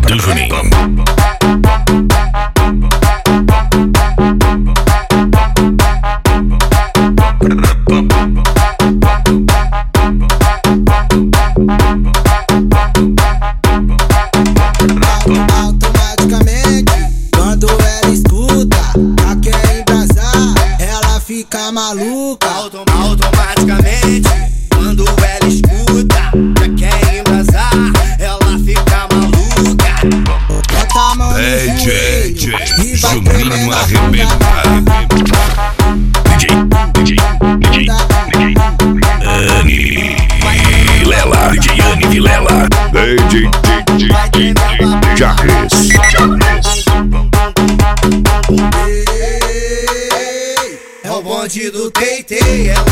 do Juninho. Automaticamente, quando ela escuta, já quer embrasar, ela fica maluca. Automaticamente, quando ela escuta, já quer embrasar, ela fica maluca. Bota a mão no joelho e vai Juninho arrebenta. DJ Vilela, DJ Anne Vilela. DJ Charles. É o bonde do Teitei, ela